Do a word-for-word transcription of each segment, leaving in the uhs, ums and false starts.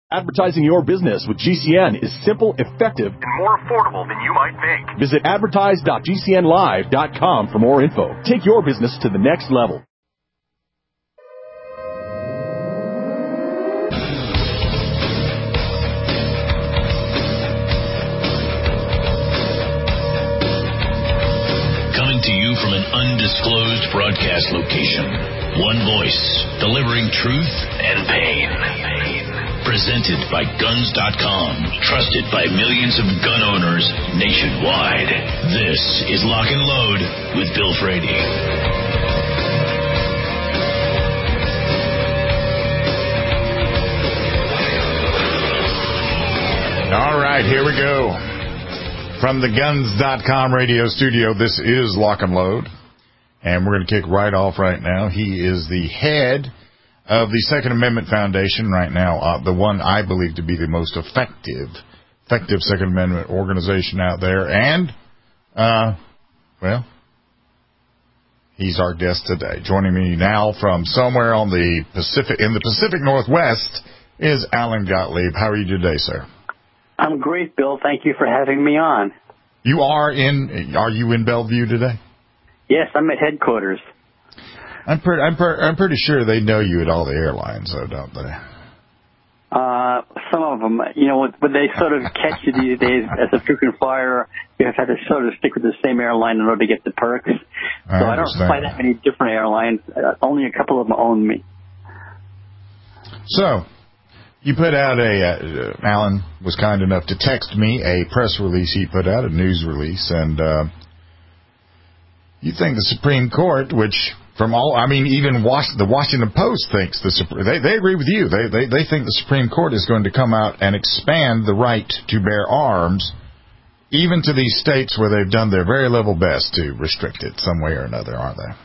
Advertising your business with G C N is simple, effective, and more affordable than you might think. Visit advertise dot g c n live dot com for more info. Take your business to the next level. Coming to you from an undisclosed broadcast location. One voice, delivering truth and pain. Presented by guns dot com, trusted by millions of gun owners nationwide. This is Lock and Load with Bill Frady. All right, here we go. From the guns dot com radio studio, this is Lock and Load. And we're going to kick right off right now. He is the head of the Second Amendment Foundation right now, uh, the one I believe to be the most effective, effective Second Amendment organization out there. And, uh, well, he's our guest today. Joining me now from somewhere on the Pacific, in the Pacific Northwest, is Alan Gottlieb. How are you today, sir? I'm great, Bill. Thank you for having me on. You are in, are you in Bellevue today? Yes, I'm at headquarters. I'm pretty, I'm, per, I'm pretty sure they know you at all the airlines, though, don't they? Uh, some of them, you know, when they sort of catch you these days as a frequent flyer, you have to sort of stick with the same airline in order to get the perks. I so understand. I don't fly that many different airlines. Uh, only a couple of them own me. So, you put out a, uh, Alan was kind enough to text me a press release he put out, a news release, and uh, you think the Supreme Court, which... From all, I mean, even Was- the Washington Post thinks the they they agree with you. They they they think the Supreme Court is going to come out and expand the right to bear arms, even to these states where they've done their very level best to restrict it some way or another, aren't they?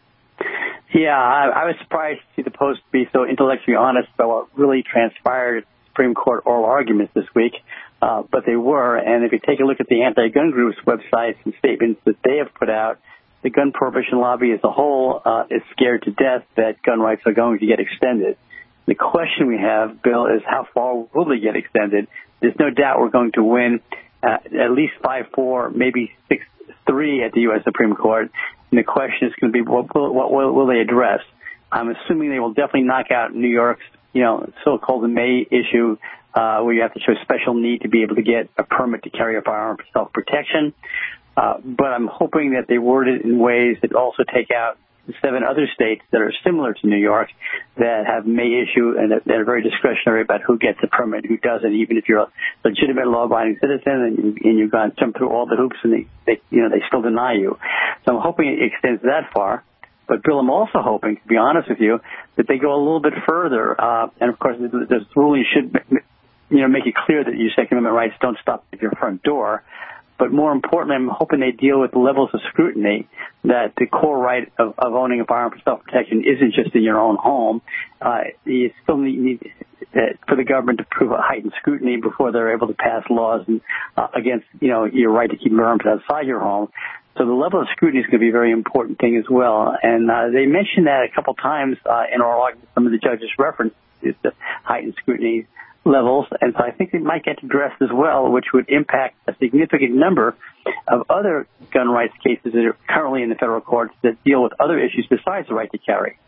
Yeah, I, I was surprised to see the Post be so intellectually honest about what really transpired at the Supreme Court oral arguments this week. Uh, but they were, and if you take a look at the anti-gun groups' websites and statements that they have put out, the gun prohibition lobby as a whole uh, is scared to death that gun rights are going to get extended. The question we have, Bill, is how far will they get extended? There's no doubt we're going to win uh, at least five four, maybe six three at the U S Supreme Court. And the question is going to be, what will, what will, will they address? I'm assuming they will definitely knock out New York's, you know, so-called May issue, uh, where you have to show special need to be able to get a permit to carry a firearm for self-protection. Uh, but I'm hoping that they word it in ways that also take out the seven other states that are similar to New York that have May issue and that are very discretionary about who gets a permit, who doesn't, even if you're a legitimate law-abiding citizen and, you, and you've gone jump through all the hoops and they, they, you know, they still deny you. So I'm hoping it extends that far. But, Bill, I'm also hoping, to be honest with you, that they go a little bit further. Uh, and, of course, this ruling should, you know, make it clear that your Second Amendment rights don't stop at your front door. But more importantly, I'm hoping they deal with the levels of scrutiny that the core right of, of owning a firearm for self-protection isn't just in your own home. Uh, you still need, need uh, for the government to prove a heightened scrutiny before they're able to pass laws and, uh, against, you know, your right to keep arms outside your home. So the level of scrutiny is going to be a very important thing as well. And uh, they mentioned that a couple times uh, in oral arguments. Some of the judges referenced the heightened scrutiny levels, and so I think it might get addressed as well, which would impact a significant number of other gun rights cases that are currently in the federal courts that deal with other issues besides the right to carry.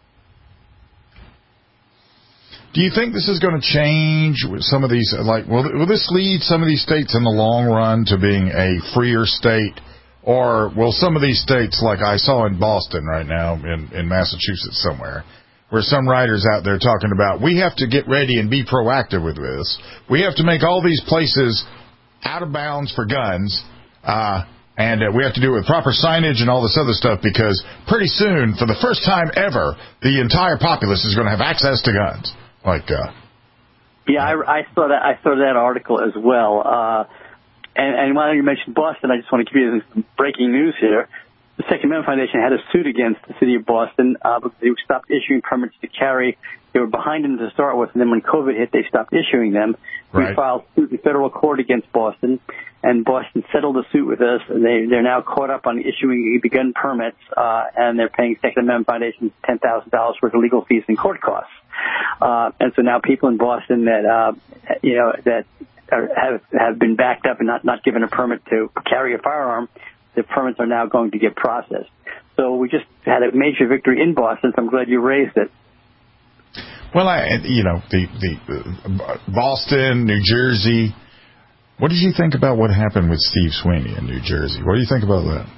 Do you think this is going to change with some of these, like, will, will this lead some of these states in the long run to being a freer state, or will some of these states, like I saw in Boston right now, in, in Massachusetts somewhere, where some writers out there talking about, we have to get ready and be proactive with this. We have to make all these places out of bounds for guns, uh, and uh, we have to do it with proper signage and all this other stuff, because pretty soon, for the first time ever, the entire populace is going to have access to guns. Like, uh, yeah, I, I saw that. I saw that article as well. Uh, and, and while you mentioned Boston, I just want to give you some breaking news here. The Second Amendment Foundation had a suit against the city of Boston uh, because they stopped issuing permits to carry. They were behind them to start with, and then when COVID hit, they stopped issuing them. Right. We filed suit in federal court against Boston. and Boston settled the suit with us. They, they're now caught up on issuing the gun permits, uh, and they're paying Second Amendment Foundation ten thousand dollars worth of legal fees and court costs. Uh, and so now people in Boston that, uh, you know, that are, have, have been backed up and not, not given a permit to carry a firearm, the permits are now going to get processed. So we just had a major victory in Boston, so I'm glad you raised it. Well, I, you know, the, the uh, Boston, New Jersey. What did you think about what happened with Steve Sweeney in New Jersey? What do you think about that?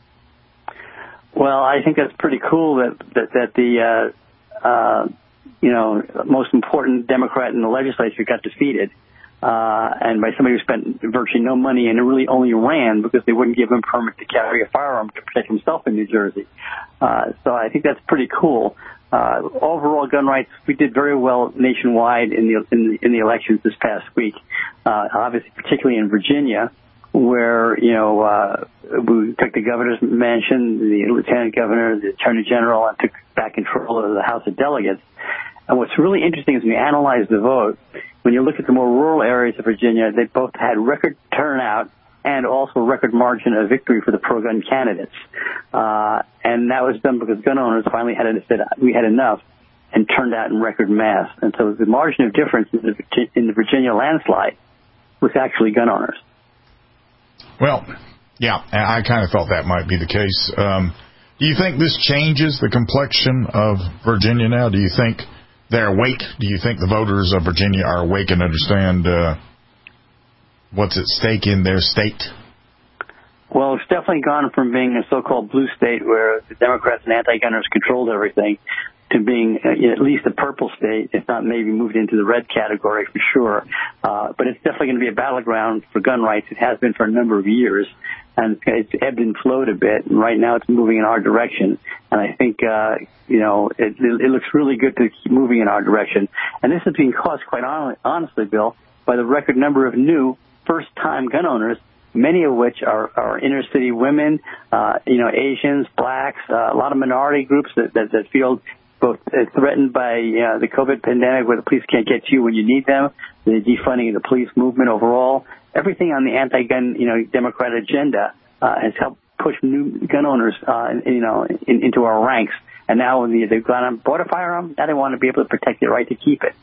Well, I think that's pretty cool that that, that the uh, uh, you know most important Democrat in the legislature got defeated, uh, and by somebody who spent virtually no money and really only ran because they wouldn't give him a permit to carry a firearm to protect himself in New Jersey. Uh, so I think that's pretty cool. Uh, overall gun rights, we did very well nationwide in the in the, in the elections this past week. Uh, obviously, particularly in Virginia, where you know uh, we took the governor's mansion, the lieutenant governor, the attorney general, and took back control of the House of Delegates. And what's really interesting is when you analyze the vote, when you look at the more rural areas of Virginia, they both had record turnout and also record margin of victory for the pro-gun candidates. Uh, and that was done because gun owners finally had said we had enough and turned out in record mass. And so the margin of difference in the, in the Virginia landslide was actually gun owners. Well, yeah, I kind of thought that might be the case. Um, do you think this changes the complexion of Virginia now? Do you think they're awake? Do you think the voters of Virginia are awake and understand uh, what's at stake in their state? Well, it's definitely gone from being a so-called blue state where the Democrats and anti-gunners controlled everything to being uh, at least a purple state, if not maybe moved into the red category for sure. Uh, but it's definitely going to be a battleground for gun rights. It has been for a number of years, and it's ebbed and flowed a bit. And right now it's moving in our direction. And I think, uh, you know, it, it looks really good to keep moving in our direction. And this is being caused, quite honestly, Bill, by the record number of new first-time gun owners, many of which are, are inner-city women, uh, you know, Asians, blacks, uh, a lot of minority groups that, that, that feel both threatened by uh, the COVID pandemic, where the police can't get to you when you need them, the defunding of the police movement overall. Everything on the anti-gun, you know, Democrat agenda uh, has helped push new gun owners, uh, you know, in, into our ranks. And now when they've gone and bought a firearm, now they want to be able to protect their right to keep it.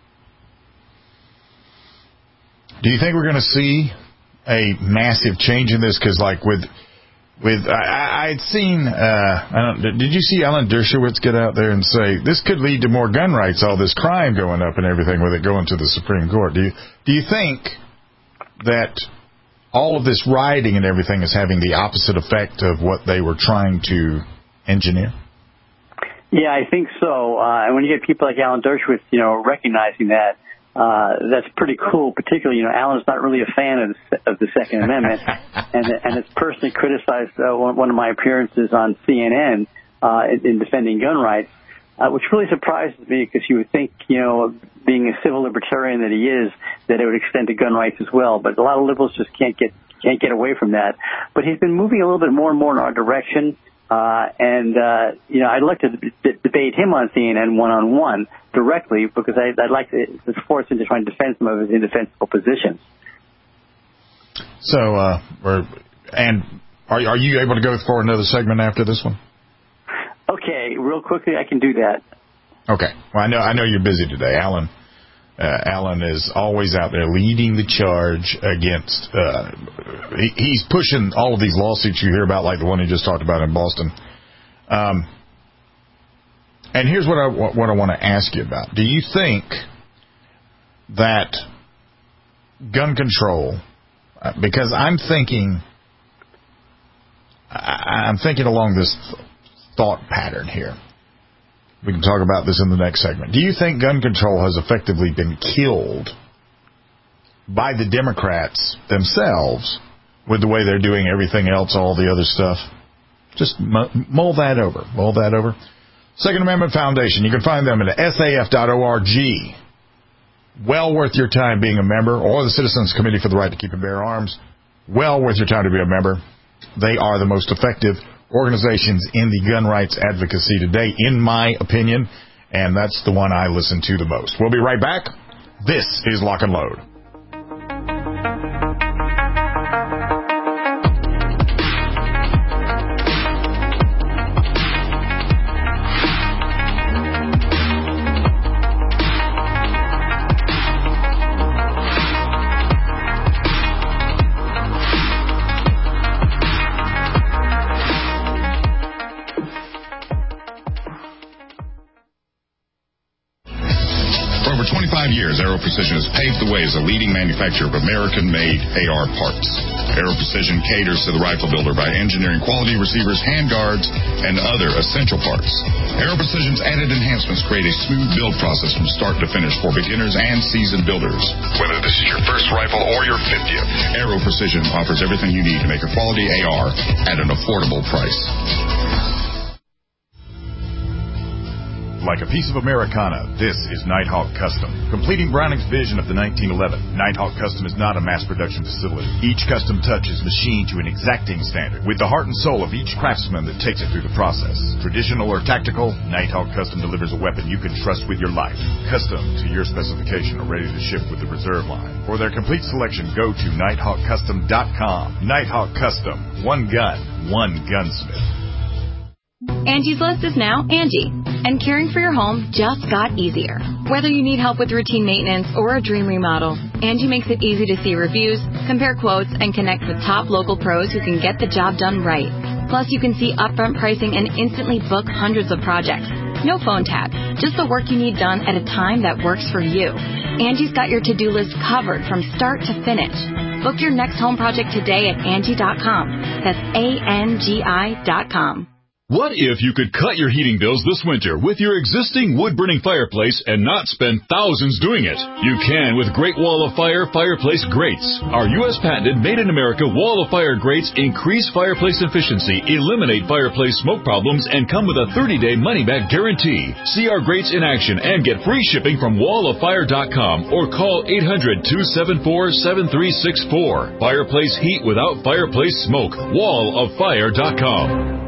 Do you think we're going to see a massive change in this? Because, like, with with I, I had seen, uh, I don't, did you see Alan Dershowitz get out there and say this could lead to more gun rights, all this crime going up and everything with it going to the Supreme Court? Do you do you think that all of this rioting and everything is having the opposite effect of what they were trying to engineer? Yeah, I think so. Uh, and when you get people like Alan Dershowitz, you know, recognizing that, Uh, that's pretty cool. Particularly, you know, Alan's not really a fan of the, of the Second Amendment, and and has personally criticized uh, one, one of my appearances on C N N uh, in, in defending gun rights, uh, which really surprises me because you would think, you know, being a civil libertarian that he is, that it would extend to gun rights as well. But a lot of liberals just can't get can't get away from that. But he's been moving a little bit more and more in our direction. Uh, and, uh, you know, I'd like to d- debate him on C N N one-on-one directly because I, I'd like to, to force him to try and defend some of his indefensible positions. So, uh, we're, and are, are you able to go for another segment after this one? Okay, real quickly, I can do that. Okay. Well, I know, I know you're busy today. Alan, uh, Alan is always out there leading the charge against, uh, he, he's pushing all of these lawsuits you hear about, like the one he just talked about in Boston. Um, and here's what I, what I want to ask you about. Do you think that gun control, uh, because I'm thinking, I, I'm thinking along this th- thought pattern here. We can talk about this in the next segment. Do you think gun control has effectively been killed by the Democrats themselves with the way they're doing everything else, all the other stuff? Just mull that over. Mull that over. Second Amendment Foundation. You can find them at S A F dot org. Well worth your time being a member, or the Citizens Committee for the Right to Keep and Bear Arms. Well worth your time to be a member. They are the most effective organizations in the gun rights advocacy today, in my opinion, and that's the one I listen to the most. We'll be right back. This is Lock and Load. Precision has paved the way as a leading manufacturer of American-made A R parts. Aero Precision caters to the rifle builder by engineering quality receivers, handguards, and other essential parts. Aero Precision's added enhancements create a smooth build process from start to finish for beginners and seasoned builders. Whether this is your first rifle or your fiftieth, Aero Precision offers everything you need to make a quality A R at an affordable price. Like a piece of Americana, this is Nighthawk Custom. Completing Browning's vision of the nineteen eleven, Nighthawk Custom is not a mass production facility. Each custom touch is machined to an exacting standard, with the heart and soul of each craftsman that takes it through the process. Traditional or tactical, Nighthawk Custom delivers a weapon you can trust with your life. Custom to your specification or ready to ship with the reserve line. For their complete selection, go to nighthawk custom dot com. Nighthawk Custom. One gun, one gunsmith. Angie's List is now Angie, and caring for your home just got easier. Whether you need help with routine maintenance or a dream remodel, Angie makes it easy to see reviews, compare quotes, and connect with top local pros who can get the job done right. Plus, you can see upfront pricing and instantly book hundreds of projects. No phone tap, just the work you need done at a time that works for you. Angie's got your to-do list covered from start to finish. Book your next home project today at Angie dot com. That's A N G I dot com. What if you could cut your heating bills this winter with your existing wood-burning fireplace and not spend thousands doing it? You can with Great Wall of Fire Fireplace Grates. Our U S patented made-in-America Wall of Fire grates increase fireplace efficiency, eliminate fireplace smoke problems, and come with a thirty-day money-back guarantee. See our grates in action and get free shipping from wall of fire dot com or call eight hundred, two seven four, seven three six four. Fireplace heat without fireplace smoke. wall of fire dot com.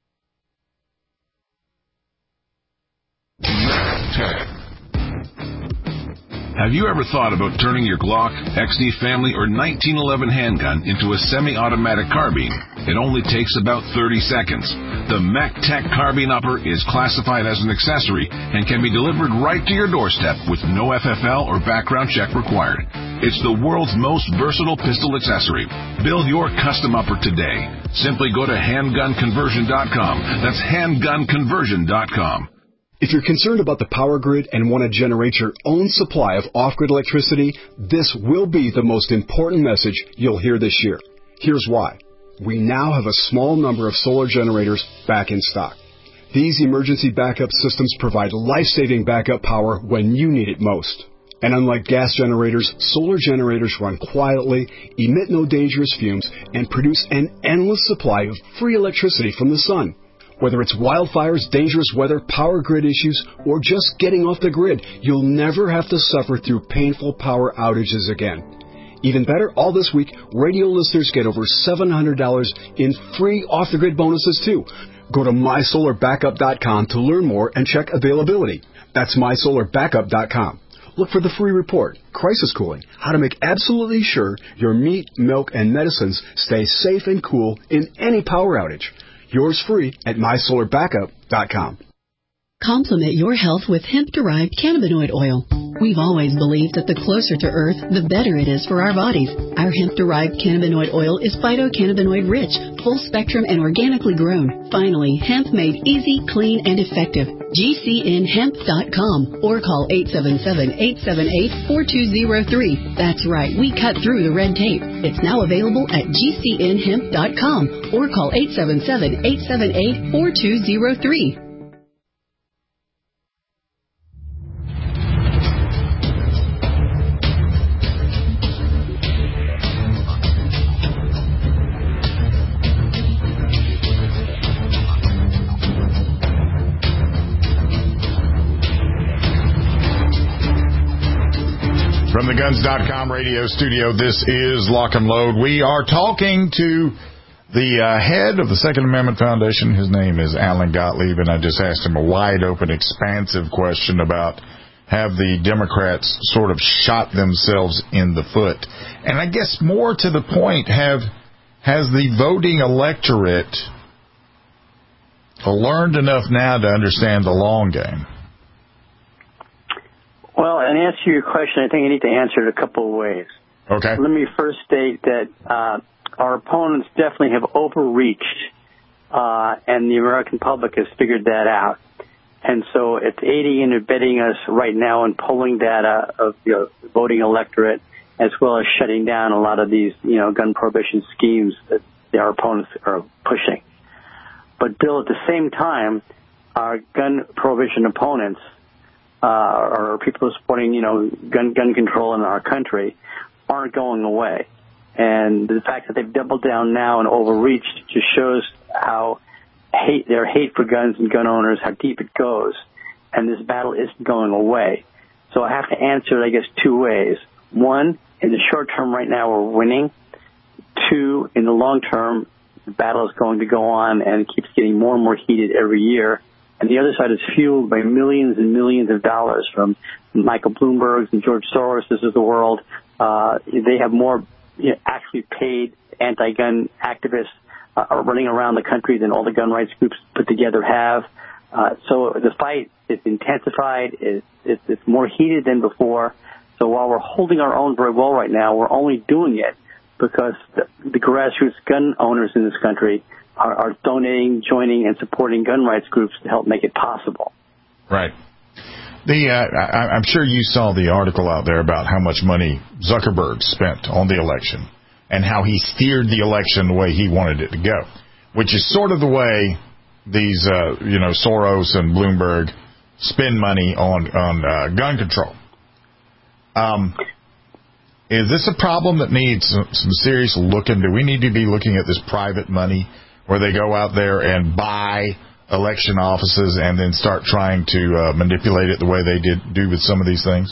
Have you ever thought about turning your Glock, X D Family, or nineteen eleven handgun into a semi-automatic carbine? It only takes about thirty seconds. The MechTech Carbine Upper is classified as an accessory and can be delivered right to your doorstep with no F F L or background check required. It's the world's most versatile pistol accessory. Build your custom upper today. Simply go to handgun conversion dot com. That's handgun conversion dot com. If you're concerned about the power grid and want to generate your own supply of off-grid electricity, this will be the most important message you'll hear this year. Here's why. We now have a small number of solar generators back in stock. These emergency backup systems provide life-saving backup power when you need it most. And unlike gas generators, solar generators run quietly, emit no dangerous fumes, and produce an endless supply of free electricity from the sun. Whether it's wildfires, dangerous weather, power grid issues, or just getting off the grid, you'll never have to suffer through painful power outages again. Even better, all this week, radio listeners get over seven hundred dollars in free off-the-grid bonuses, too. Go to my solar backup dot com to learn more and check availability. That's my solar backup dot com. Look for the free report, Crisis Cooling, how to make absolutely sure your meat, milk, and medicines stay safe and cool in any power outage. Yours free at my solar backup dot com. Complement your health with hemp-derived cannabinoid oil. We've always believed that the closer to Earth, the better it is for our bodies. Our hemp-derived cannabinoid oil is phytocannabinoid-rich, full-spectrum, and organically grown. Finally, hemp made easy, clean, and effective. G C N hemp dot com or call eight seven seven, eight seven eight, four two zero three. That's right, we cut through the red tape. It's now available at G C N hemp dot com or call eight seven seven, eight seven eight, four two zero three. From the guns dot com radio studio, this is Lock and Load. We are talking to the uh, head of the Second Amendment Foundation. His name is Alan Gottlieb, and I just asked him a wide-open, expansive question about have the Democrats sort of shot themselves in the foot. And I guess more to the point, have has the voting electorate learned enough now to understand the long game? Well, in answer to your question, I think I need to answer it a couple of ways. Okay. Let me first state that uh, our opponents definitely have overreached, uh, and the American public has figured that out. And so it's aiding and abetting us right now in polling data of you know, the voting electorate, as well as shutting down a lot of these, you know, gun prohibition schemes that our opponents are pushing. But, Bill, at the same time, our gun prohibition opponents, uh, or people supporting, you know, gun gun control in our country, aren't going away. And the fact that they've doubled down now and overreached just shows how hate their hate for guns and gun owners, how deep it goes. And this battle isn't going away. So I have to answer it, I guess, two ways. One, in the short term right now, we're winning. Two, in the long term, the battle is going to go on and it keeps getting more and more heated every year. And the other side is fueled by millions and millions of dollars from Michael Bloomberg's and George Soros's of the world. Uh, they have more you know, actually paid anti-gun activists uh, are running around the country than all the gun rights groups put together have. Uh, so the fight is intensified. It's, it's, it's more heated than before. So while we're holding our own very well right now, we're only doing it because the, the grassroots gun owners in this country are, are donating, joining, and supporting gun rights groups to help make it possible. Right. The uh, I, I'm sure you saw the article out there about how much money Zuckerberg spent on the election and how he steered the election the way he wanted it to go, which is sort of the way these, uh, you know, Soros and Bloomberg spend money on, on uh, gun control. Um, is this a problem that needs some, some serious looking? Do we need to be looking at this private money where they go out there and buy election offices and then start trying to uh, manipulate it the way they did do with some of these things?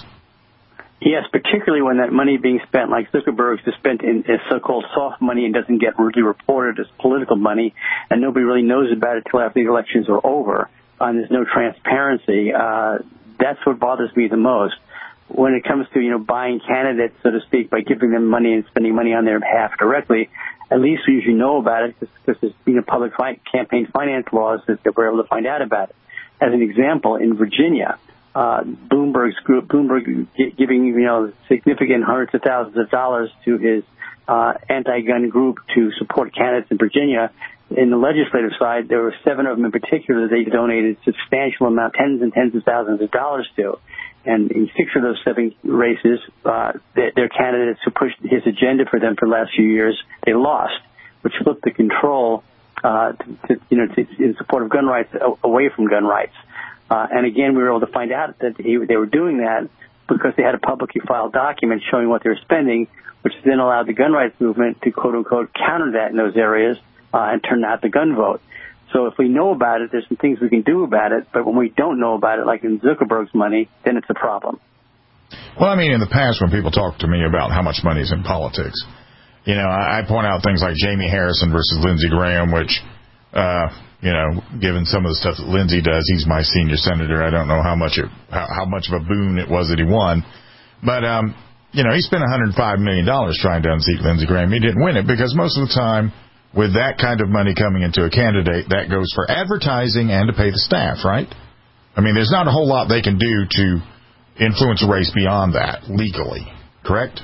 Yes, particularly when that money being spent, like Zuckerberg's, is spent in is so-called soft money and doesn't get really reported as political money, and nobody really knows about it until after the elections are over, and there's no transparency. Uh, that's what bothers me the most. When it comes to, you know, buying candidates, so to speak, by giving them money and spending money on their behalf directly, at least we usually know about it because there's, you know, public fi- campaign finance laws that, that we're able to find out about it. As an example, in Virginia, uh, Bloomberg's group, Bloomberg giving, you know, significant hundreds of thousands of dollars to his uh, anti-gun group to support candidates in Virginia. In the legislative side, there were seven of them in particular that they donated substantial amount, tens and tens of thousands of dollars to. And in six of those seven races, uh, their, their candidates who pushed his agenda for them for the last few years, they lost, which flipped the control, uh, to, to, you know, to, in support of gun rights away from gun rights. Uh, and again, we were able to find out that he, they were doing that because they had a publicly filed document showing what they were spending, which then allowed the gun rights movement to quote unquote counter that in those areas, uh, and turn out the gun vote. So if we know about it, there's some things we can do about it. But when we don't know about it, like in Zuckerberg's money, then it's a problem. Well, I mean, in the past, when people talk to me about how much money is in politics, you know, I, I point out things like Jamie Harrison versus Lindsey Graham, which, uh, you know, given some of the stuff that Lindsey does, he's my senior senator. I don't know how much it, how, how much of a boon it was that he won. But, um, you know, he spent one hundred five million dollars trying to unseat Lindsey Graham. He didn't win it because most of the time, with that kind of money coming into a candidate, that goes for advertising and to pay the staff, right? I mean, there's not a whole lot they can do to influence a race beyond that legally, correct?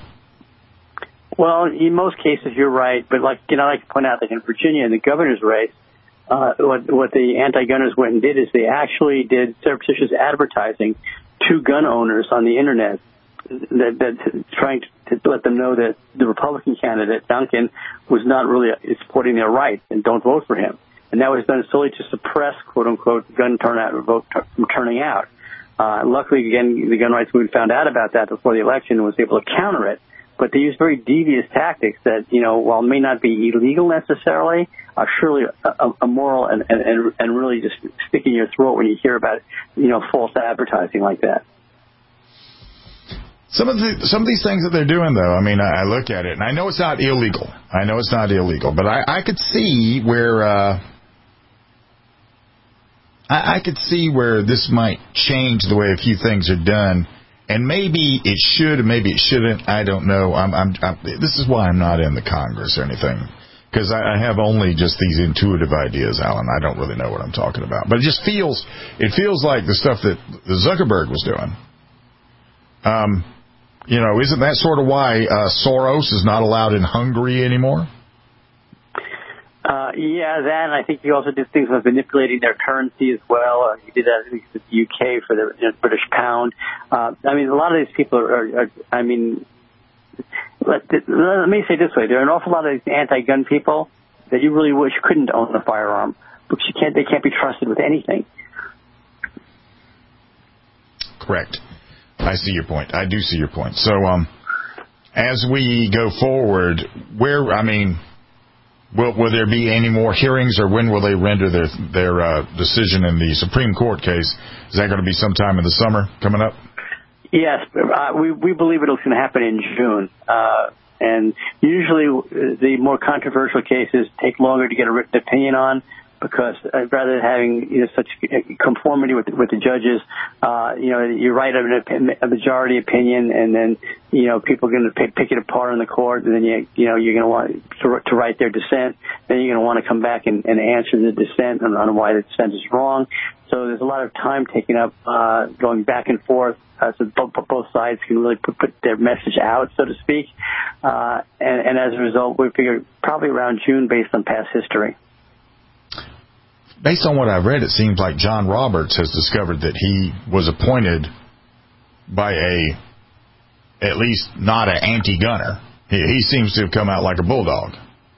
Well, in most cases, you're right. But, like, you know, I like to point out that in Virginia, in the governor's race, uh, what, what the anti-gunners went and did is they actually did surreptitious advertising to gun owners on the Internet, that, that trying to, to let them know that the Republican candidate, Duncan, was not really supporting their rights and don't vote for him. And that was done solely to suppress, quote-unquote, gun turnout or vote t- from turning out. Uh, luckily, again, the gun rights movement found out about that before the election and was able to counter it. But they used very devious tactics that, you know, while may not be illegal necessarily, are surely immoral and, and, and really just stick in your throat when you hear about, you know, false advertising like that. Some of the some of these things that they're doing, though, I mean, I, I look at it, and I know it's not illegal. I know it's not illegal, but I, I could see where uh, I, I could see where this might change the way a few things are done, and maybe it should, and maybe it shouldn't. I don't know. I'm, I'm, I'm this is why I'm not in the Congress or anything, because I, I have only just these intuitive ideas, Alan. I don't really know what I'm talking about, but it just feels it feels like the stuff that Zuckerberg was doing. Um. You know, isn't that sort of why uh, Soros is not allowed in Hungary anymore? Uh, Uh, yeah, that, and I think he also did things with manipulating their currency as well. Uh, he did that at least with the U K for the you know, British pound. Uh, I mean, a lot of these people are, are, are I mean, let, let me say it this way. There are an awful lot of these anti-gun people that you really wish couldn't own a firearm, because you can't, they can't be trusted with anything. Correct. I see your point. I do see your point. So, um, as we go forward, where, I mean, will, will there be any more hearings, or when will they render their their uh, decision in the Supreme Court case? Is that going to be sometime in the summer coming up? Yes, uh, we we believe it's going to happen in June. Uh, and usually the more controversial cases take longer to get a written opinion on, because uh, rather than having you know, such conformity with with the judges, uh, you know, you write a, a majority opinion, and then you know people are going to pick, pick it apart in the court, and then you you know you're going to want to, to write their dissent. Then you're going to want to come back and, and answer the dissent on, on why the dissent is wrong. So there's a lot of time taken up uh, going back and forth, uh, so both, both sides can really put, put their message out, so to speak. Uh, and, and as a result, we figure probably around June based on past history. Based on what I've read, it seems like John Roberts has discovered that he was appointed by a, at least not an anti-gunner. He, he seems to have come out like a bulldog.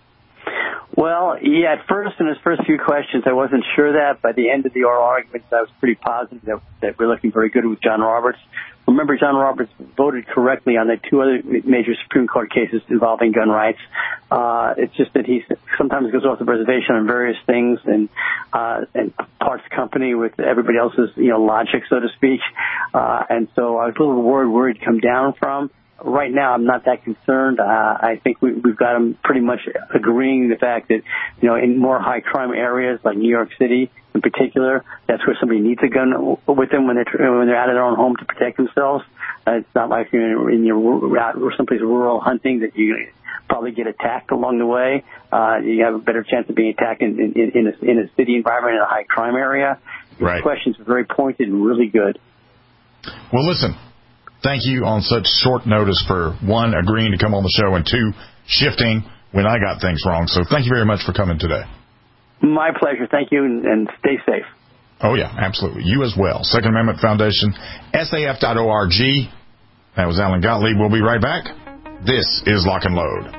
Well, yeah, at first, in his first few questions, I wasn't sure that. By the end of the oral arguments, I was pretty positive that, that we're looking very good with John Roberts. Remember, John Roberts voted correctly on the two other major Supreme Court cases involving gun rights. Uh, it's just that he sometimes goes off the reservation on various things and, uh, and parts company with everybody else's, you know, logic, so to speak. Uh, and so I was a little worried where he'd come down from. Right now, I'm not that concerned. Uh, I think we, we've got them pretty much agreeing the fact that, you know, in more high crime areas like New York City in particular, that's where somebody needs a gun with them when they're when they're out of their own home to protect themselves. Uh, it's not like you're in your out or someplace rural hunting that you probably get attacked along the way. Uh, you have a better chance of being attacked in in, in, a, in a city environment in a high crime area. Right. The questions are very pointed and really good. Well, listen. Thank you on such short notice for, one, agreeing to come on the show, and two, shifting when I got things wrong. So thank you very much for coming today. My pleasure. Thank you, and, and stay safe. Oh, yeah, absolutely. You as well. Second Amendment Foundation, S A F dot org. That was Alan Gottlieb. We'll be right back. This is Lock and Load.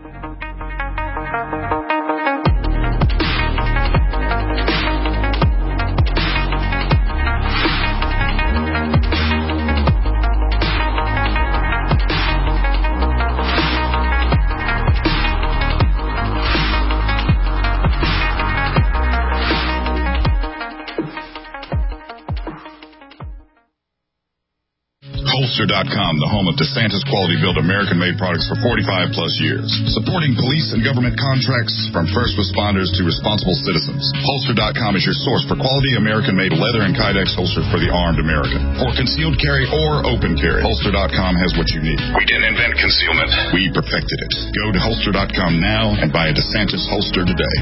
Holster dot com, the home of DeSantis quality-built American-made products for forty-five plus years. Supporting police and government contracts from first responders to responsible citizens. Holster dot com is your source for quality American-made leather and Kydex holsters for the armed American. For concealed carry or open carry, Holster dot com has what you need. We didn't invent concealment. We perfected it. Go to Holster dot com now and buy a DeSantis holster today.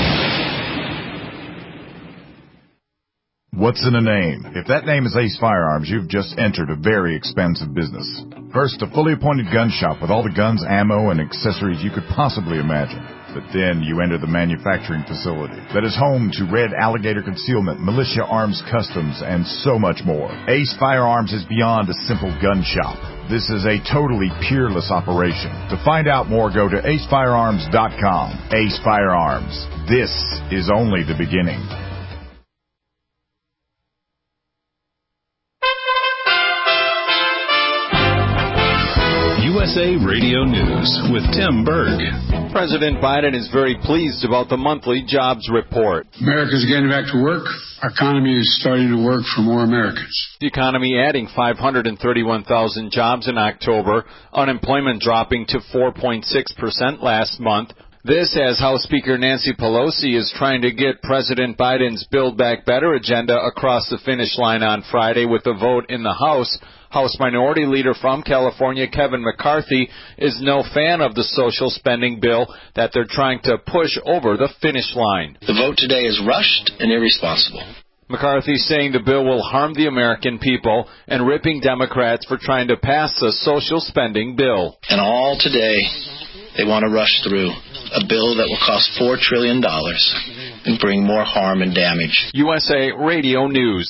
What's in a name? If that name is Ace Firearms, you've just entered a very expensive business. First, a fully appointed gun shop with all the guns, ammo, and accessories you could possibly imagine. But then you enter the manufacturing facility that is home to Red Alligator Concealment, Militia Arms Customs, and so much more. Ace Firearms is beyond a simple gun shop. This is a totally peerless operation. To find out more, go to ace firearms dot com. Ace Firearms. This is only the beginning. U S A Radio News with Tim Berg. President Biden is very pleased about the monthly jobs report. America's getting back to work. Our economy is starting to work for more Americans. The economy adding five hundred thirty-one thousand jobs in October, unemployment dropping to four point six percent last month. This as House Speaker Nancy Pelosi is trying to get President Biden's Build Back Better agenda across the finish line on Friday with a vote in the House. House Minority Leader from California, Kevin McCarthy, is no fan of the social spending bill that they're trying to push over the finish line. The vote today is rushed and irresponsible. McCarthy saying the bill will harm the American people and ripping Democrats for trying to pass the social spending bill. And all today They want to rush through a bill that will cost four trillion dollars and bring more harm and damage. U S A Radio News.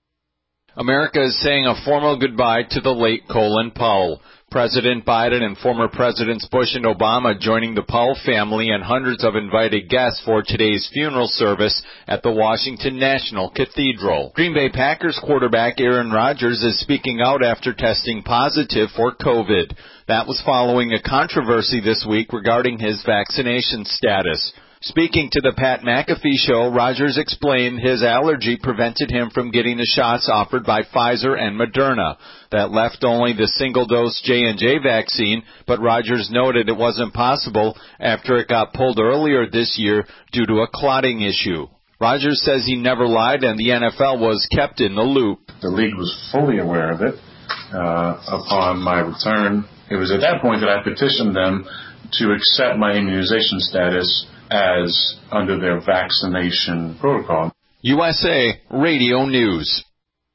America is saying a formal goodbye to the late Colin Powell. President Biden and former Presidents Bush and Obama joining the Powell family and hundreds of invited guests for today's funeral service at the Washington National Cathedral. Green Bay Packers quarterback Aaron Rodgers is speaking out after testing positive for COVID. That was following a controversy this week regarding his vaccination status. Speaking to the Pat McAfee Show, Rodgers explained his allergy prevented him from getting the shots offered by Pfizer and Moderna. That left only the single-dose J and J vaccine, but Rodgers noted it wasn't possible after it got pulled earlier this year due to a clotting issue. Rodgers says he never lied and the N F L was kept in the loop. The league was fully aware of it uh, upon my return. It was at that point that I petitioned them to accept my immunization status as under their vaccination protocol. U S A Radio News.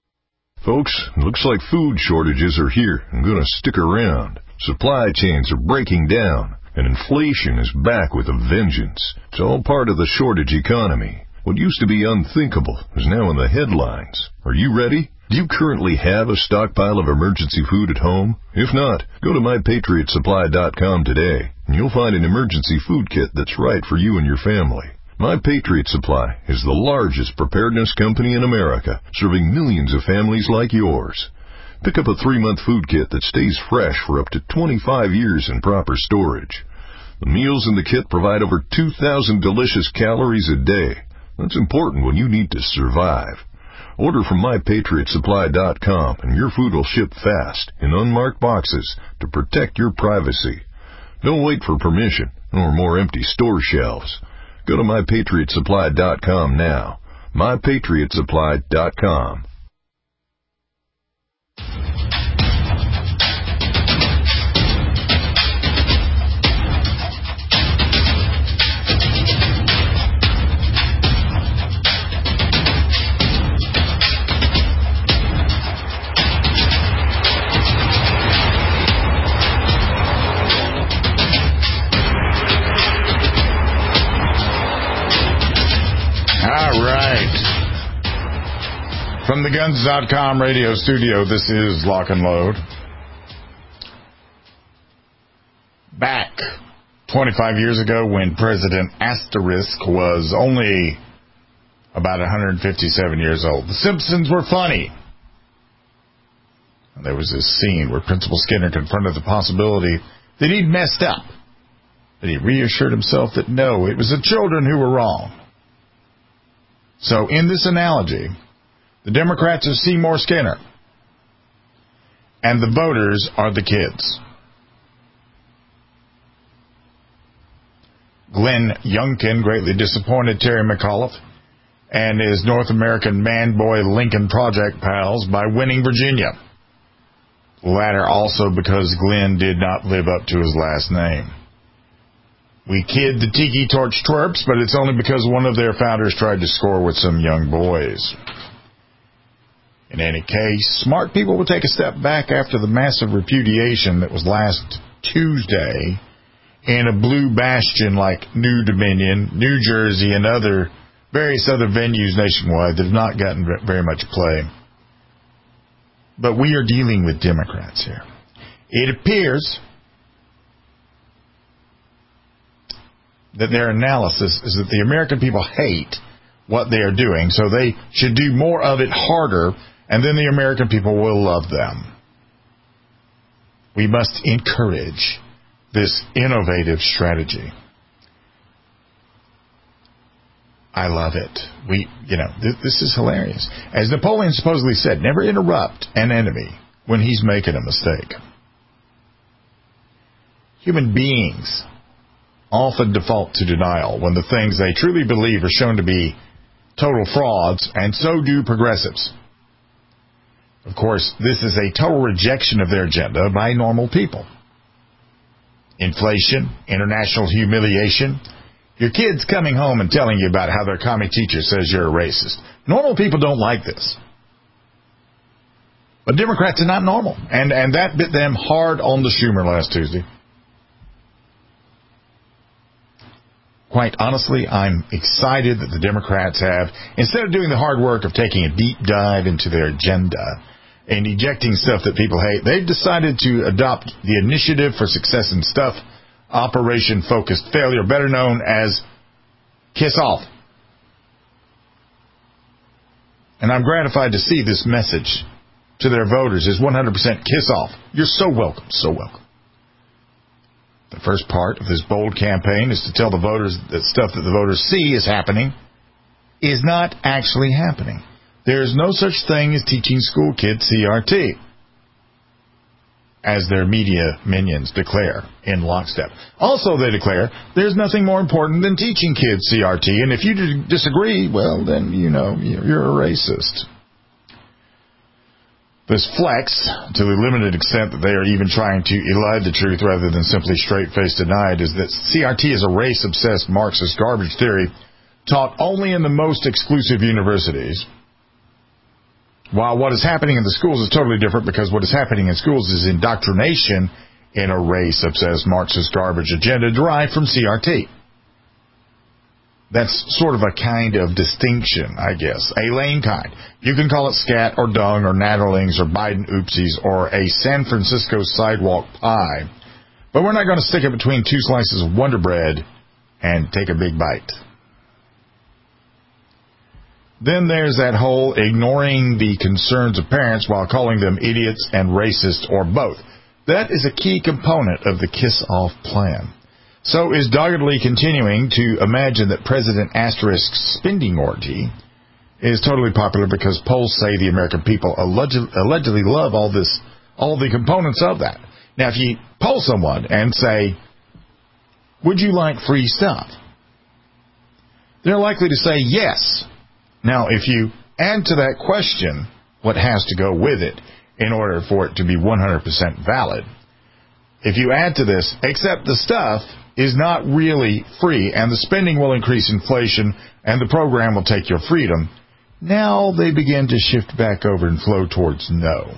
Folks, looks like food shortages are here and going to stick around. Supply chains are breaking down, and inflation is back with a vengeance. It's all part of the shortage economy. What used to be unthinkable is now in the headlines. Are you ready? Do you currently have a stockpile of emergency food at home? If not, go to my patriot supply dot com today, and you'll find an emergency food kit that's right for you and your family. My Patriot Supply is the largest preparedness company in America, serving millions of families like yours. Pick up a three-month food kit that stays fresh for up to twenty-five years in proper storage. The meals in the kit provide over two thousand delicious calories a day. That's important when you need to survive. Order from my patriot supply dot com and your food will ship fast in unmarked boxes to protect your privacy. Don't wait for permission or more empty store shelves. Go to my patriot supply dot com now. my patriot supply dot com. All right. From the guns dot com radio studio, this is Lock and Load. Back twenty-five years ago when President Asterisk was only about one hundred fifty-seven years old, the Simpsons were funny. And there was this scene where Principal Skinner confronted the possibility that he'd messed up. But he reassured himself that no, it was the children who were wrong. So in this analogy, the Democrats are Seymour Skinner, and the voters are the kids. Glenn Youngkin greatly disappointed Terry McAuliffe and his North American man-boy Lincoln Project pals by winning Virginia. The latter also because Glenn did not live up to his last name. We kid the Tiki Torch twerps, but it's only because one of their founders tried to score with some young boys. In any case, smart people will take a step back after the massive repudiation that was last Tuesday in a blue bastion like New Dominion, New Jersey, and other various other venues nationwide that have not gotten very much play. But we are dealing with Democrats here. It appears that their analysis is that the American people hate what they are doing, so they should do more of it harder, and then the American people will love them. We must encourage this innovative strategy. I love it. We, you know, th- this is hilarious. As Napoleon supposedly said, never interrupt an enemy when he's making a mistake. Human beings often default to denial when the things they truly believe are shown to be total frauds, and so do progressives. Of course, this is a total rejection of their agenda by normal people. Inflation, international humiliation, your kids coming home and telling you about how their commie teacher says you're a racist. Normal people don't like this. But Democrats are not normal, and, and that bit them hard on the Schumer last Tuesday. quite honestly, I'm excited that the Democrats have, instead of doing the hard work of taking a deep dive into their agenda and ejecting stuff that people hate, they've decided to adopt the Initiative for Success in Stuff, Operation Focused Failure, better known as Kiss Off. And I'm gratified to see this message to their voters is one hundred percent kiss off. You're so welcome, so welcome. The first part of this bold campaign is to tell the voters that stuff that the voters see is happening is not actually happening. There is no such thing as teaching school kids C R T, as their media minions declare in lockstep. Also, they declare there's nothing more important than teaching kids C R T, and if you disagree, well, then, you know, you're a racist. This flex, to the limited extent that they are even trying to elide the truth rather than simply straight-faced deny it, is that C R T is a race-obsessed Marxist garbage theory taught only in the most exclusive universities. While what is happening in the schools is totally different, because what is happening in schools is indoctrination in a race-obsessed Marxist garbage agenda derived from C R T. That's sort of a kind of distinction, I guess. A lame kind. You can call it scat or dung or natterlings or Biden oopsies or a San Francisco sidewalk pie. But we're not going to stick it between two slices of Wonder Bread and take a big bite. Then there's that whole ignoring the concerns of parents while calling them idiots and racist or both. That is a key component of the kiss-off plan. So is doggedly continuing to imagine that President Asterisk's spending orgy is totally popular because polls say the American people allegedly, allegedly love all this, all the components of that. Now, if you poll someone and say, would you like free stuff? They're likely to say yes. Now, if you add to that question what has to go with it in order for it to be one hundred percent valid, if you add to this, except the stuff is not really free, and the spending will increase inflation, and the program will take your freedom, now they begin to shift back over and flow towards no.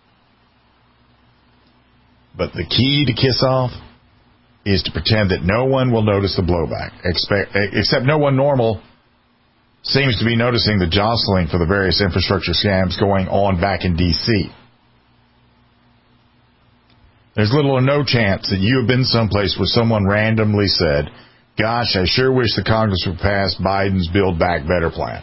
But the key to kiss off is to pretend that no one will notice the blowback, expect, except no one normal seems to be noticing the jostling for the various infrastructure scams going on back in D C There's little or no chance that you have been someplace where someone randomly said, gosh, I sure wish the Congress would pass Biden's Build Back Better plan.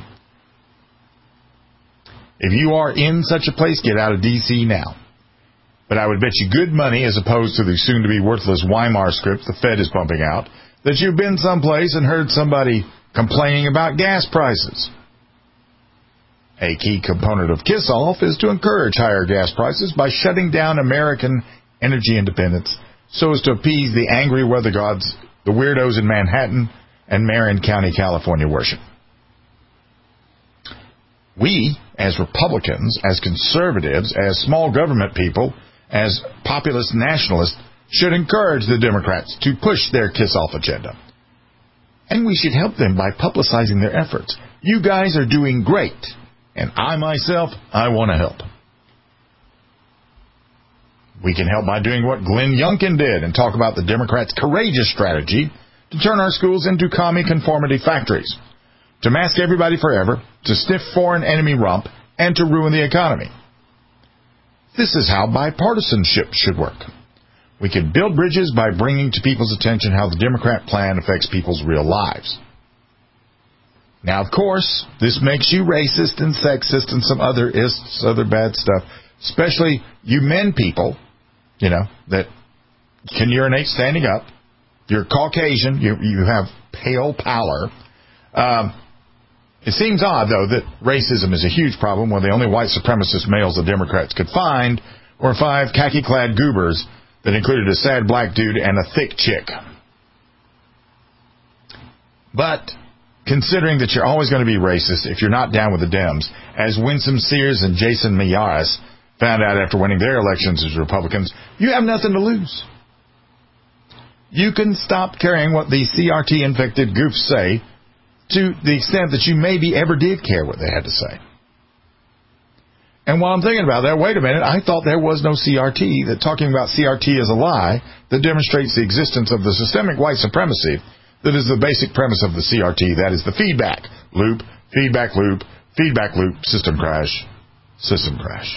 If you are in such a place, get out of D C now. But I would bet you good money, as opposed to the soon-to-be worthless Weimar script the Fed is pumping out, that you've been someplace and heard somebody complaining about gas prices. A key component of kiss-off is to encourage higher gas prices by shutting down American energy independence so as to appease the angry weather gods, the weirdos in Manhattan and Marin County, California worship. We, as Republicans, as conservatives, as small government people, as populist nationalists, should encourage the Democrats to push their kiss-off agenda. And we should help them by publicizing their efforts. You guys are doing great, and I myself, I want to help. We can help by doing what Glenn Youngkin did and talk about the Democrats' courageous strategy to turn our schools into commie conformity factories, to mask everybody forever, to sniff foreign enemy rump, and to ruin the economy. This is how bipartisanship should work. We can build bridges by bringing to people's attention how the Democrat plan affects people's real lives. Now, of course, this makes you racist and sexist and some other ists, other bad stuff, especially you men people, you know, that can urinate standing up. You're Caucasian. You, you have pale pallor. Um, it seems odd, though, that racism is a huge problem when the only white supremacist males the Democrats could find were five khaki-clad goobers that included a sad black dude and a thick chick. But considering that you're always going to be racist if you're not down with the Dems, as Winsome Sears and Jason Miyares found out after winning their elections as Republicans, you have nothing to lose. You can stop caring what the C R T-infected goofs say to the extent that you maybe ever did care what they had to say. And while I'm thinking about that, wait a minute, I thought there was no C R T, that talking about C R T is a lie that demonstrates the existence of the systemic white supremacy That is the basic premise of the C R T. That is the feedback loop, feedback loop, feedback loop, system crash, system crash.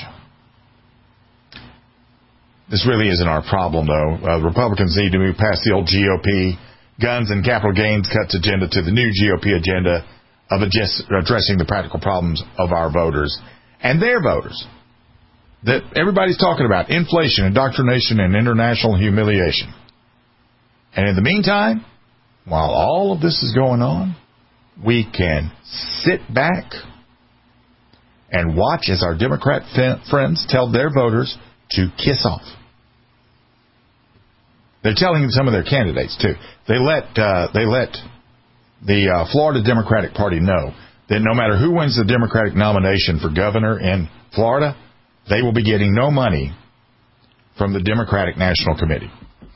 This really isn't our problem, though. Uh, Republicans need to move past the old G O P guns and capital gains cuts agenda to the new G O P agenda of addressing the practical problems of our voters and their voters that everybody's talking about: inflation, indoctrination, and international humiliation. And in the meantime, while all of this is going on, we can sit back and watch as our Democrat friends tell their voters to kiss off. They're telling some of their candidates, too. They let uh, they let the uh, Florida Democratic Party know that no matter who wins the Democratic nomination for governor in Florida, they will be getting no money from the Democratic National Committee.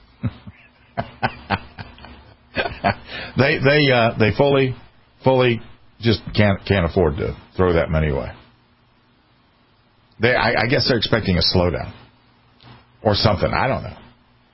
they they uh, they fully fully just can't can't afford to throw that money away. They I, I guess they're expecting a slowdown or something. I don't know.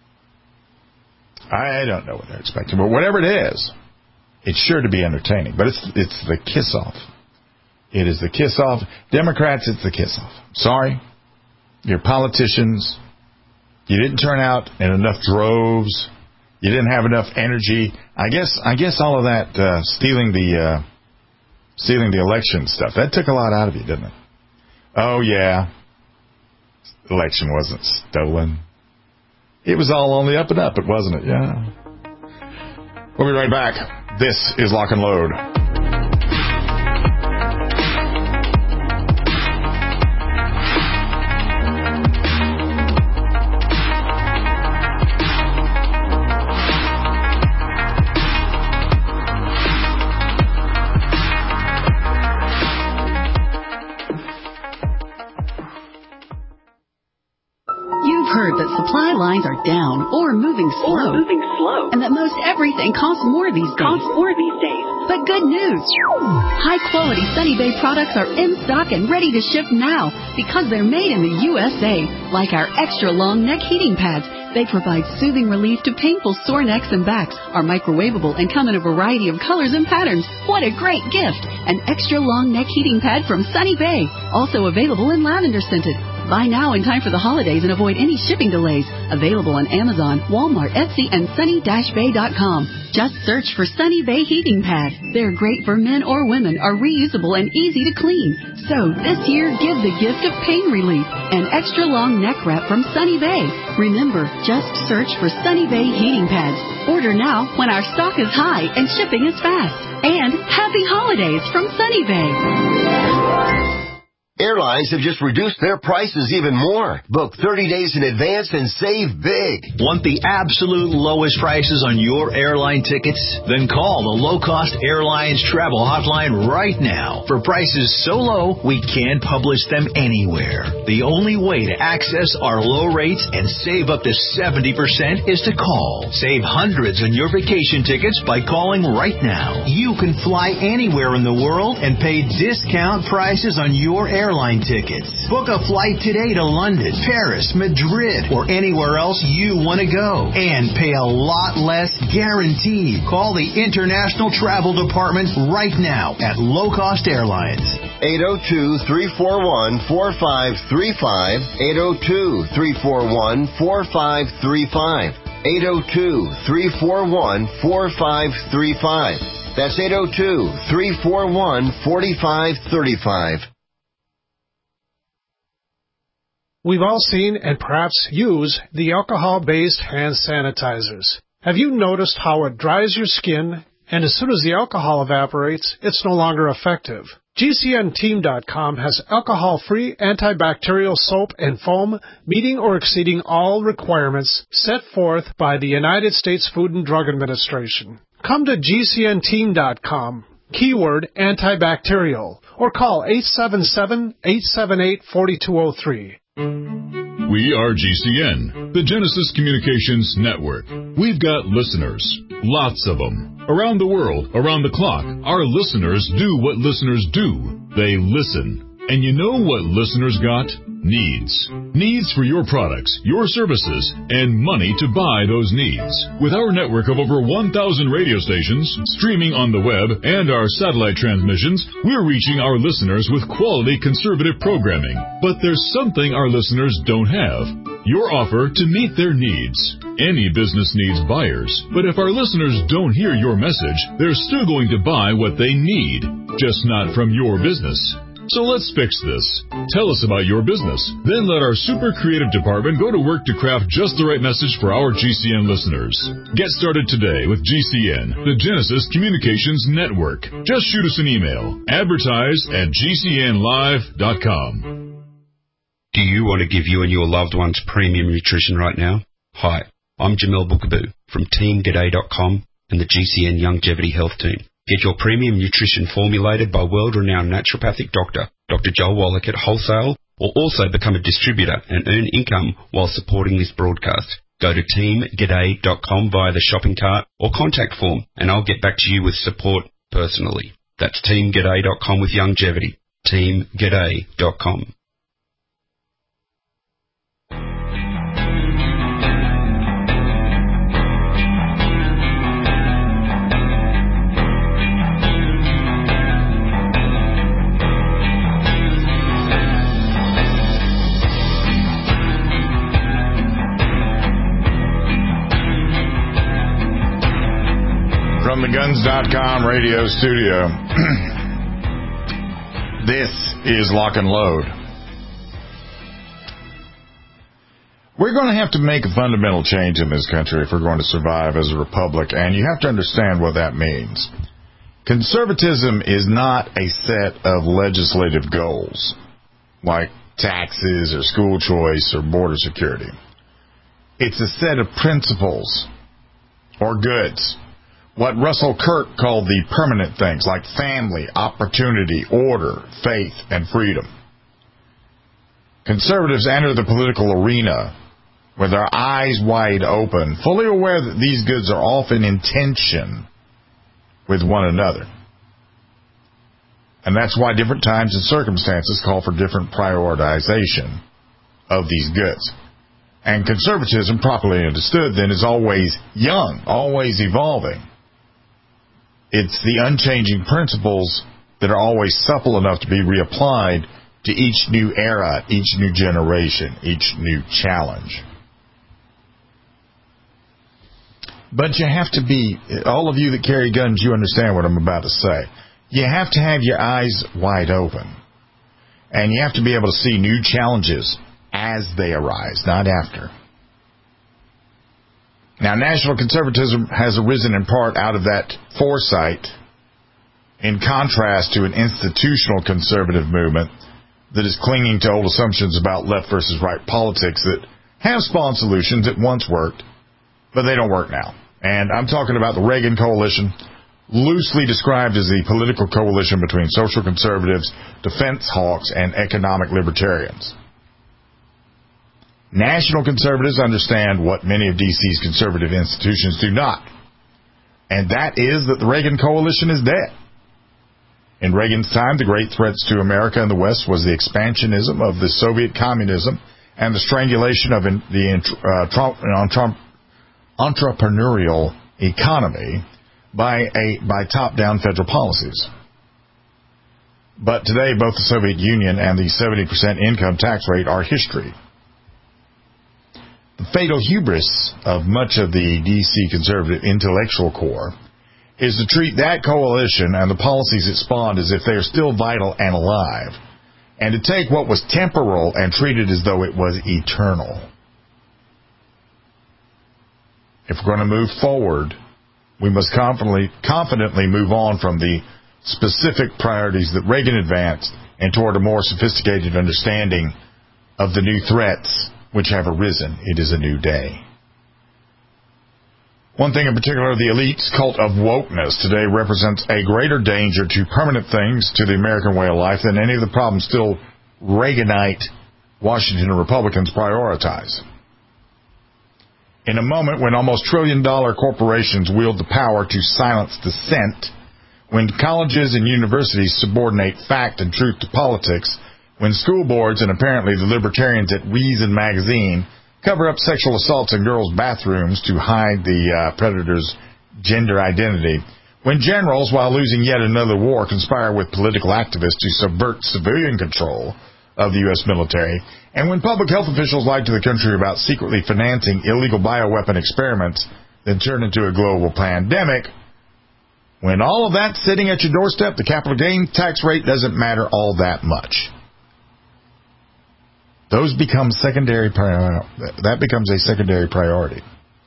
I don't know what they're expecting, but whatever it is, it's sure to be entertaining. But it's it's the kiss off. It is the kiss off. Democrats, it's the kiss off. Sorry, your politicians, you didn't turn out in enough droves. You didn't have enough energy. I guess I guess all of that uh, stealing the uh, stealing the election stuff, that took a lot out of you, didn't it? Oh yeah, election wasn't stolen. It was all on the up and up, it wasn't it? Yeah. We'll be right back. This is Lock and Load. That supply lines are down or moving slow, or moving slow, and that most everything costs more these days. Costs more these days. But good news! High-quality Sunny Bay products are in stock and ready to ship now because they're made in the U S A. Like our extra-long neck heating pads, they provide soothing relief to painful sore necks and backs. Are microwavable and come in a variety of colors and patterns. What a great gift! An extra-long neck heating pad from Sunny Bay, also available in lavender scented. Buy now in time for the holidays and avoid any shipping delays. Available on Amazon, Walmart, Etsy, and sunny dash bay dot com. Just search for Sunny Bay Heating Pad. They're great for men or women, are reusable and easy to clean. So this year, give the gift of pain relief. An extra long neck wrap from Sunny Bay. Remember, just search for Sunny Bay Heating Pads. Order now when our stock is high and shipping is fast. And happy holidays from Sunny Bay. Airlines have just reduced their prices even more. Book thirty days in advance and save big. Want the absolute lowest prices on your airline tickets? Then call the Low Cost Airlines Travel Hotline right now. For prices so low, we can't publish them anywhere. The only way to access our low rates and save up to seventy percent is to call. Save hundreds on your vacation tickets by calling right now. You can fly anywhere in the world and pay discount prices on your airline Airline tickets. Book a flight today to London, Paris, Madrid, or anywhere else you want to go and pay a lot less guaranteed. Call the International Travel Department right now at Low Cost Airlines. eight oh two, three four one, four five three five, eight oh two, three four one, four five three five, eight oh two, three four one, four five three five. That's eight oh two, three four one, four five three five. We've all seen and perhaps use the alcohol-based hand sanitizers. Have you noticed how it dries your skin, and as soon as the alcohol evaporates, it's no longer effective? G C N team dot com has alcohol-free antibacterial soap and foam meeting or exceeding all requirements set forth by the United States Food and Drug Administration. Come to G C N team dot com, keyword antibacterial, or call eight seven seven, eight seven eight, four two zero three. We are G C N, the Genesis Communications Network. We've got listeners, lots of them. Around the world, around the clock, our listeners do what listeners do. They listen. And you know what listeners got? needs. Needs for your products, your services, and money to buy those needs. With our network of over one thousand radio stations, streaming on the web, and our satellite transmissions, we're reaching our listeners with quality conservative programming. But there's something our listeners don't have. Your offer to meet their needs. Any business needs buyers, but if our listeners don't hear your message, they're still going to buy what they need, just not from your business. So let's fix this. Tell us about your business. Then let our super creative department go to work to craft just the right message for our G C N listeners. Get started today with G C N, the Genesis Communications Network. Just shoot us an email. Advertise at G C N live dot com. Do you want to give you and your loved ones premium nutrition right now? Hi, I'm Jamel Bookaboo from Team G'day dot com and the G C N Longevity Health Team. Get your premium nutrition formulated by world-renowned naturopathic doctor, Doctor Joel Wallach at wholesale, or also become a distributor and earn income while supporting this broadcast. Go to Team G'day dot com via the shopping cart or contact form, and I'll get back to you with support personally. That's Team G'day dot com with longevity. Team G'day dot com. From the Guns dot com radio studio, this is Lock and Load. We're going to have to make a fundamental change in this country if we're going to survive as a republic, and you have to understand what that means. Conservatism is not a set of legislative goals, like taxes or school choice or border security. It's a set of principles or goods. What Russell Kirk called the permanent things, like family, opportunity, order, faith, and freedom. Conservatives enter the political arena with their eyes wide open, fully aware that these goods are often in tension with one another. And that's why different times and circumstances call for different prioritization of these goods. And conservatism, properly understood, then, is always young, always evolving. It's the unchanging principles that are always supple enough to be reapplied to each new era, each new generation, each new challenge. But you have to be, all of you that carry guns, you understand what I'm about to say. You have to have your eyes wide open. And you have to be able to see new challenges as they arise, not after. Now, national conservatism has arisen in part out of that foresight, in contrast to an institutional conservative movement that is clinging to old assumptions about left versus right politics that have spawned solutions that once worked, but they don't work now. And I'm talking about the Reagan Coalition, loosely described as the political coalition between social conservatives, defense hawks, and economic libertarians. National conservatives understand what many of D C's conservative institutions do not, and that is that the Reagan Coalition is dead. In Reagan's time, the great threats to America and the West was the expansionism of the Soviet communism and the strangulation of the uh, entrepreneurial economy by a by top-down federal policies. But today, both the Soviet Union and the seventy percent income tax rate are history. The fatal hubris of much of the D C conservative intellectual core is to treat that coalition and the policies it spawned as if they are still vital and alive, and to take what was temporal and treat it as though it was eternal. If we're going to move forward, we must confidently, confidently move on from the specific priorities that Reagan advanced and toward a more sophisticated understanding of the new threats which have arisen. It is a new day. One thing in particular, the elite's cult of wokeness today represents a greater danger to permanent things, to the American way of life, than any of the problems still Reaganite Washington Republicans prioritize. In a moment when almost trillion-dollar corporations wield the power to silence dissent, when colleges and universities subordinate fact and truth to politics, when school boards and apparently the libertarians at Reason magazine cover up sexual assaults in girls' bathrooms to hide the uh, predator's gender identity, when generals, while losing yet another war, conspire with political activists to subvert civilian control of the U S military, and when public health officials lie to the country about secretly financing illegal bioweapon experiments that turn into a global pandemic, when all of that's sitting at your doorstep, the capital gains tax rate doesn't matter all that much. Those become secondary prior- that becomes a secondary priority.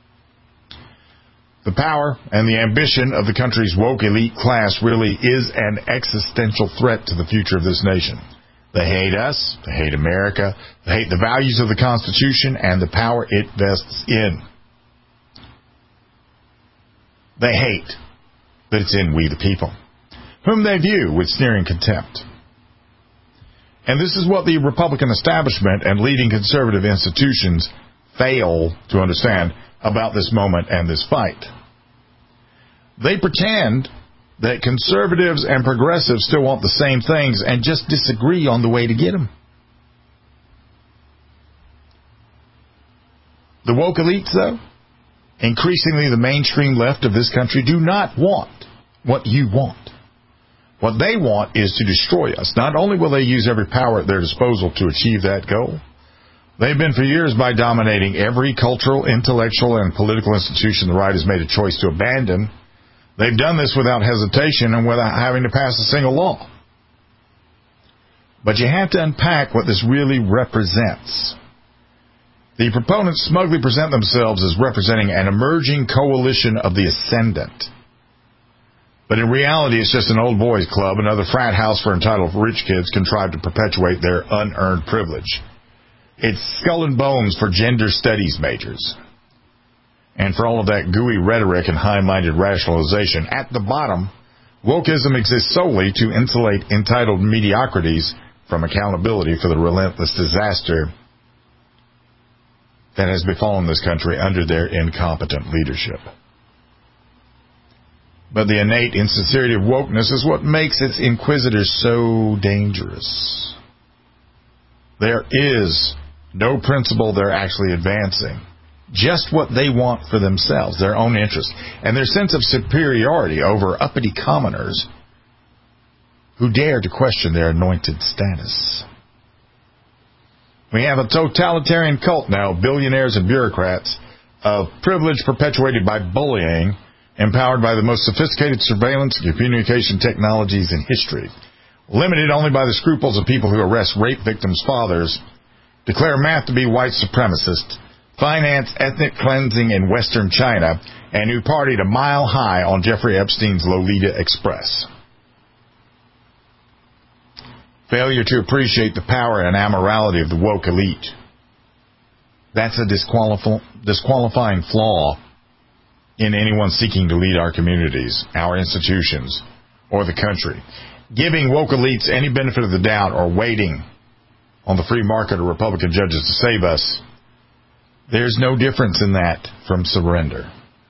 The power and the ambition of the country's woke elite class really is an existential threat to the future of this nation. They hate us, they hate America, they hate the values of the Constitution and the power it vests in. They hate that it's in we the people, whom they view with sneering contempt. And this is what the Republican establishment and leading conservative institutions fail to understand about this moment and this fight. They pretend that conservatives and progressives still want the same things and just disagree on the way to get them. The woke elites, though, increasingly the mainstream left of this country, do not want what you want. What they want is to destroy us. Not only will they use every power at their disposal to achieve that goal, they've been for years by dominating every cultural, intellectual, and political institution the right has made a choice to abandon. They've done this without hesitation and without having to pass a single law. But you have to unpack what this really represents. The proponents smugly present themselves as representing an emerging coalition of the ascendant. But in reality, it's just an old boys club, another frat house for entitled rich kids contrived to perpetuate their unearned privilege. It's skull and bones for gender studies majors. And for all of that gooey rhetoric and high-minded rationalization, at the bottom, wokeism exists solely to insulate entitled mediocrities from accountability for the relentless disaster that has befallen this country under their incompetent leadership. But the innate insincerity of wokeness is what makes its inquisitors so dangerous. There is no principle they're actually advancing. Just what they want for themselves, their own interest, and their sense of superiority over uppity commoners who dare to question their anointed status. We have a totalitarian cult now of billionaires and bureaucrats, of privilege perpetuated by bullying, empowered by the most sophisticated surveillance and communication technologies in history, limited only by the scruples of people who arrest rape victims' fathers, declare math to be white supremacist, finance ethnic cleansing in Western China, and who partied a mile high on Jeffrey Epstein's Lolita Express. Failure to appreciate the power and amorality of the woke elite. That's a disqualif- disqualifying flaw in anyone seeking to lead our communities, our institutions, or the country. Giving woke elites any benefit of the doubt or waiting on the free market or Republican judges to save us, there's no difference in that from surrender.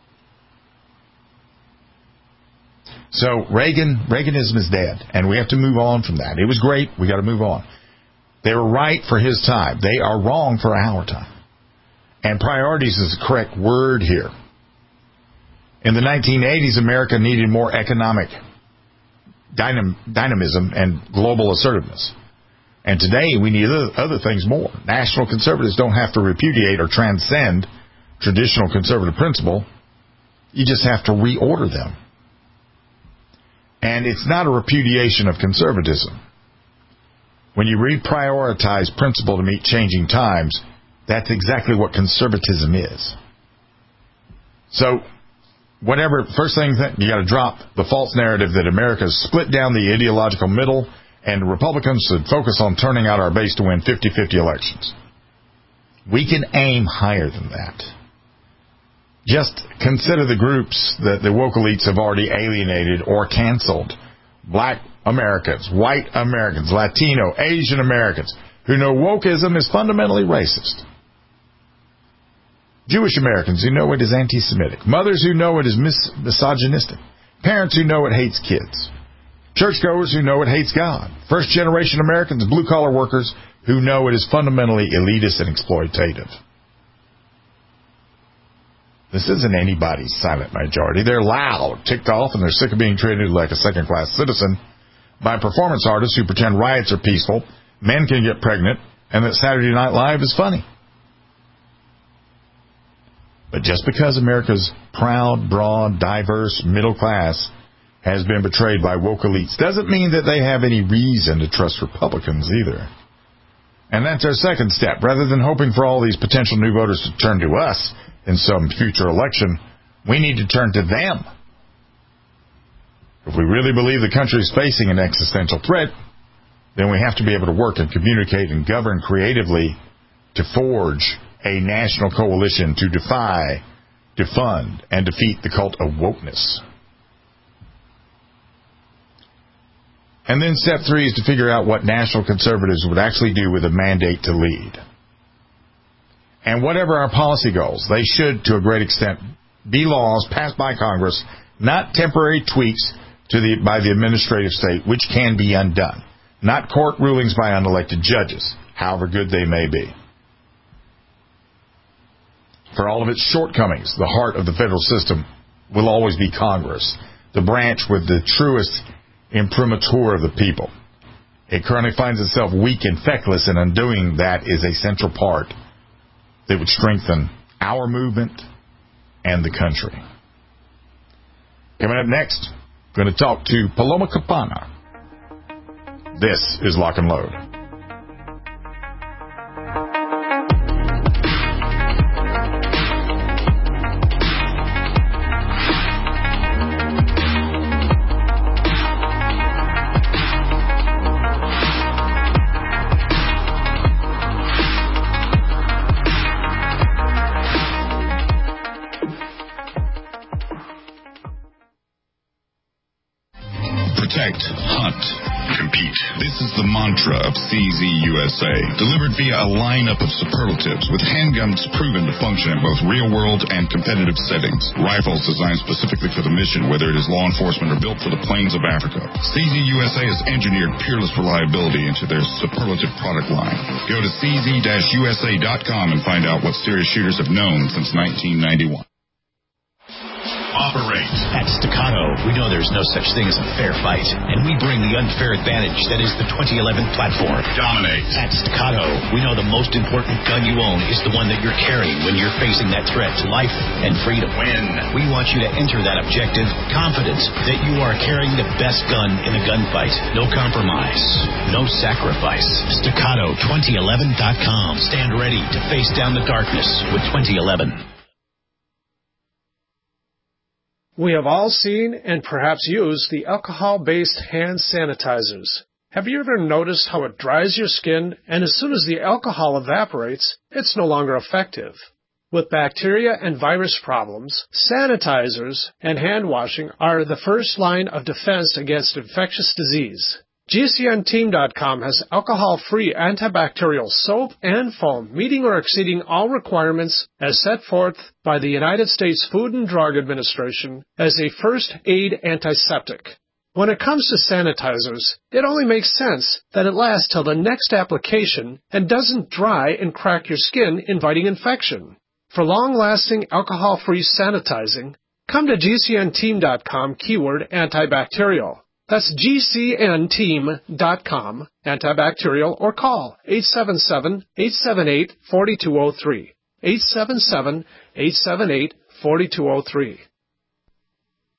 So Reagan, Reaganism is dead, and we have to move on from that. It was great. We got to move on. They were right for his time. They are wrong for our time. And priorities is the correct word here. In the nineteen eighties, America needed more economic dynam- dynamism and global assertiveness. And today, we need other, other things more. National conservatives don't have to repudiate or transcend traditional conservative principle. You just have to reorder them. And it's not a repudiation of conservatism. When you reprioritize principle to meet changing times, that's exactly what conservatism is. So, whatever, first thing, you got to drop the false narrative that America's split down the ideological middle and Republicans should focus on turning out our base to win fifty-fifty elections. We can aim higher than that. Just consider the groups that the woke elites have already alienated or canceled. Black Americans, white Americans, Latino, Asian Americans, who know wokeism is fundamentally racist. Jewish Americans who know it is anti-Semitic. Mothers who know it is mis- misogynistic. Parents who know it hates kids. Churchgoers who know it hates God. First-generation Americans, blue-collar workers who know it is fundamentally elitist and exploitative. This isn't anybody's silent majority. They're loud, ticked off, and they're sick of being treated like a second-class citizen by performance artists who pretend riots are peaceful, men can get pregnant, and that Saturday Night Live is funny. But just because America's proud, broad, diverse middle class has been betrayed by woke elites doesn't mean that they have any reason to trust Republicans either. And that's our second step. Rather than hoping for all these potential new voters to turn to us in some future election, we need to turn to them. If we really believe the country is facing an existential threat, then we have to be able to work and communicate and govern creatively to forge a national coalition to defy, defund, and defeat the cult of wokeness. And then step three is to figure out what national conservatives would actually do with a mandate to lead. And whatever our policy goals, they should, to a great extent, be laws passed by Congress, not temporary tweaks to the, by the administrative state, which can be undone, not court rulings by unelected judges, however good they may be. For all of its shortcomings, the heart of the federal system will always be Congress, the branch with the truest imprimatur of the people. It currently finds itself weak and feckless, and undoing that is a central part that would strengthen our movement and the country. Coming up next, I'm going to talk to Paloma Campana. This is Lock and Load. Protect, hunt, compete. This is the mantra of C Z U S A, delivered via a lineup of superlatives with handguns proven to function in both real-world and competitive settings. Rifles designed specifically for the mission, whether it is law enforcement or built for the plains of Africa. C Z U S A has engineered peerless reliability into their superlative product line. Go to C Z U S A dot com and find out what serious shooters have known since nineteen ninety-one. Operate. At Staccato, we know there's no such thing as a fair fight, and we bring the unfair advantage that is the twenty eleven platform. Dominate. At Staccato, we know the most important gun you own is the one that you're carrying when you're facing that threat to life and freedom. Win. We want you to enter that objective confident that you are carrying the best gun in the gunfight. No compromise. No sacrifice. Staccato twenty eleven dot com. Stand ready to face down the darkness with twenty eleven. We have all seen and perhaps used the alcohol-based hand sanitizers. Have you ever noticed how it dries your skin, and as soon as the alcohol evaporates, it's no longer effective? With bacteria and virus problems, sanitizers and hand washing are the first line of defense against infectious disease. G C N team dot com has alcohol-free antibacterial soap and foam meeting or exceeding all requirements as set forth by the United States Food and Drug Administration as a first aid antiseptic. When it comes to sanitizers, it only makes sense that it lasts till the next application and doesn't dry and crack your skin, inviting infection. For long-lasting alcohol-free sanitizing, come to G C N team dot com keyword antibacterial. That's G C N team dot com, antibacterial, or call eight seven seven, eight seven eight, four two zero three, eight seven seven, eight seven eight, four two zero three.